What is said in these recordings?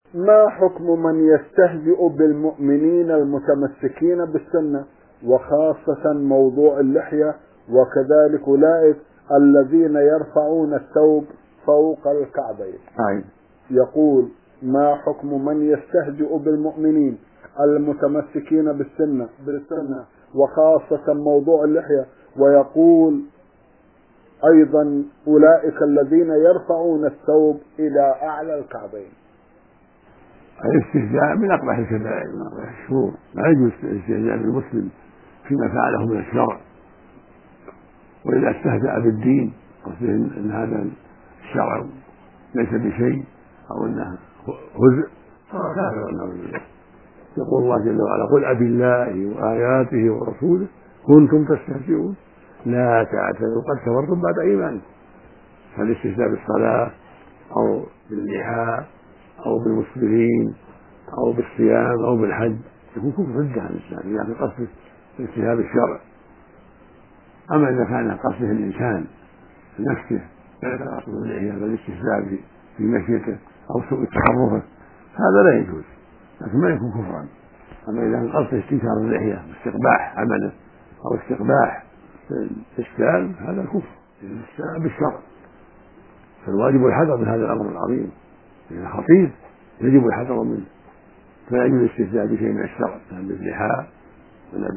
ما حكم من يستهزئ بالمؤمنين المتمسكين بالسنة وخاصة موضوع اللحية، وكذلك أولئك الذين يرفعون الثوب فوق الكعبين؟ يقول: ما حكم من يستهزئ بالمؤمنين المتمسكين بالسنة وخاصة موضوع اللحية، ويقول أيضا أولئك الذين يرفعون الثوب إلى أعلى الكعبين؟ الاستهزاء من أقبح الكبائر، من أقبح الشرور. لا يجوز الاستهزاء بالمسلم فيما فعله من الشرع، وإذا استهزأ بالدين قصده أن هذا الشرع ليس بشيء أو أنه هزء كافر. يقول الله جل وعلا: قل أبي الله وآياته ورسوله كنتم تستهزئون لا تعتذروا قد كفرتم بعد إيمانكم. فالاستهزاء بالصلاة أو باللحى أو بالمسلمين أو بالصيام أو بالحج يكون كفر ردة عن الإسلام إذا في قصده اجتناب الشرع. أما إذا كان قصده الإنسان نفسه لا قصده اللحية بل الاستهزاء في مشيته أو سوء تصرفه هذا لا يجوز، لكن ما يكون كفرا. أما إذا كان قصده استنكار اللحية واستقباح عمله أو استقباح الإشكال هذا كفر الاستهزاء بالشرع. فالواجب الحذر من هذا الأمر العظيم، لأنه خطير يجب الحذر منه. فلا يجوز الاستهزاء بشيء من الشرع، لا باللحى ولا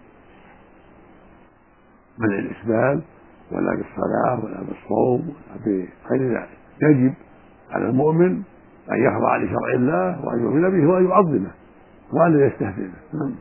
بمنع الإسبال ولا بالصلاة ولا بالصوم ولا بغير ذلك. يجب على المؤمن أن يخضع لشرع الله وأن يؤمن به وأن يعظمه وأن لا يستهزئ به.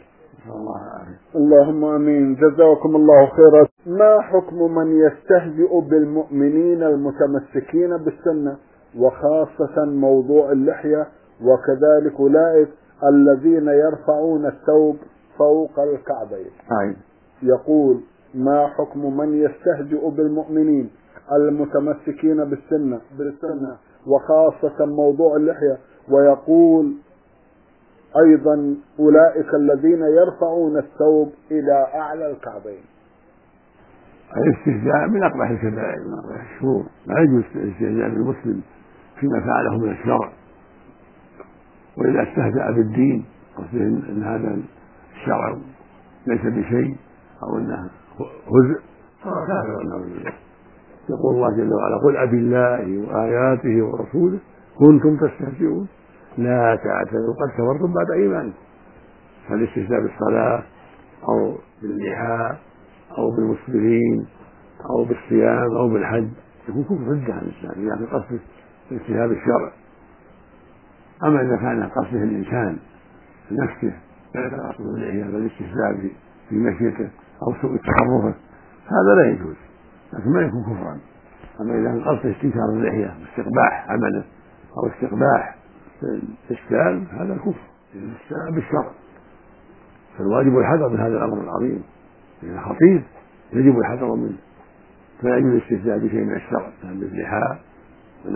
اللهم آمين. جزاكم الله خيرا. ما حكم من يستهزئ بالمؤمنين المتمسكين بالسنة وخاصة موضوع اللحية، وكذلك أولئك الذين يرفعون الثوب فوق الكعبين؟ يقول: ما حكم من يستهزئ بالمؤمنين المتمسكين بالسنة وخاصة موضوع اللحية، ويقول أيضا أولئك الذين يرفعون الثوب إلى أعلى الكعبين؟ الاستهزاء من أقبح الكبائر، من أقبح الشرور. لا يجوز الاستهزاء بالمسلم فيما فعله من الشرع، وإذا استهزأ بالدين قصده أن هذا الشرع ليس بشيء أو أنه هزء كافر. يقول الله جل وعلا: قل أبي الله وآياته ورسوله كنتم تستهزئون لا تعتذروا قد كفرتم بعد إيمانكم. فالاستهزاء بالصلاة أو باللحى أو بالمسلمين أو بالصيام أو بالحج يكون كفر ردة عن الإسلام إذا في قصده اجتناب الشرع. أما إذا كان قصده الإنسان نفسه لا قصده اللحية بل الاستهزاء في مشيته أو سوء تصرفه هذا لا يجوز، لكن ما يكون كفرا. أما إذا كان قصده استنكار اللحية واستقباح عمله أو استقباح الإشكال هذا كفر الاستهزاء بالشرع. فالواجب الحذر من هذا الأمر العظيم، لأنه خطير يجب الحذر منه. فلا يجوز الاستهزاء بشيء من الشرع، لا باللحى ولا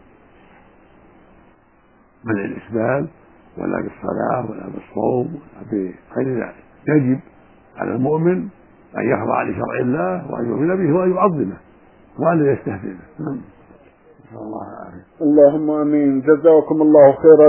بمنع الإسبال ولا بالصلاة ولا بالصوم ولا بغير ذلك. يجب على المؤمن أن يخضع لشرع الله وأن يؤمن به وأن يعظمه وأن لا يستهزئ به. اللهم آمين. جزاكم الله خيرا.